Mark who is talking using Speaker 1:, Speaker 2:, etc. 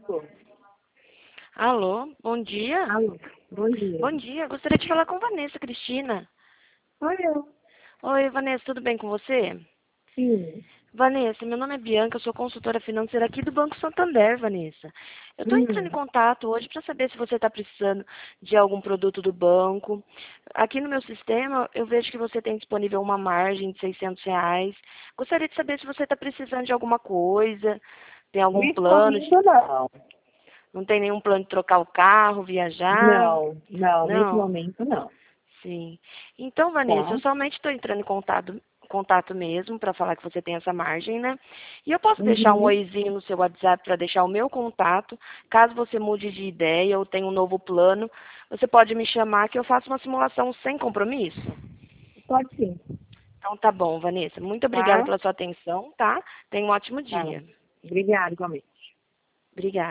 Speaker 1: Alô, bom dia.
Speaker 2: Alô, bom dia.
Speaker 1: Bom dia, gostaria de falar com Vanessa Cristina.
Speaker 2: Oi, eu.
Speaker 1: Oi, Vanessa, tudo bem com você?
Speaker 2: Sim.
Speaker 1: Vanessa, meu nome é Bianca, eu sou consultora financeira aqui do Banco Santander, Vanessa. Eu estou entrando em
Speaker 2: Hum.
Speaker 1: contato hoje para saber se você está precisando de algum produto do banco. Aqui no meu sistema, eu vejo que você tem disponível uma margem de R$ 600. Gostaria de saber se você está precisando de alguma coisa, tem algum
Speaker 2: Nesse
Speaker 1: plano,
Speaker 2: momento, não.
Speaker 1: não tem nenhum plano de trocar o carro, viajar?
Speaker 2: Não, nesse
Speaker 1: Não?
Speaker 2: momento, não.
Speaker 1: Sim. Então, Vanessa,
Speaker 2: Tá?
Speaker 1: eu somente estou entrando em contato mesmo para falar que você tem essa margem, né? E eu posso deixar um
Speaker 2: Uhum.
Speaker 1: oizinho no seu WhatsApp para deixar o meu contato. Caso você mude de ideia ou tenha um novo plano, você pode me chamar que eu faço uma simulação sem compromisso.
Speaker 2: Pode sim.
Speaker 1: Então tá bom, Vanessa. Muito obrigada
Speaker 2: Tá?
Speaker 1: pela sua atenção, tá? Tenha um ótimo
Speaker 2: Tá.
Speaker 1: dia.
Speaker 2: Obrigada, igualmente.
Speaker 1: Obrigada.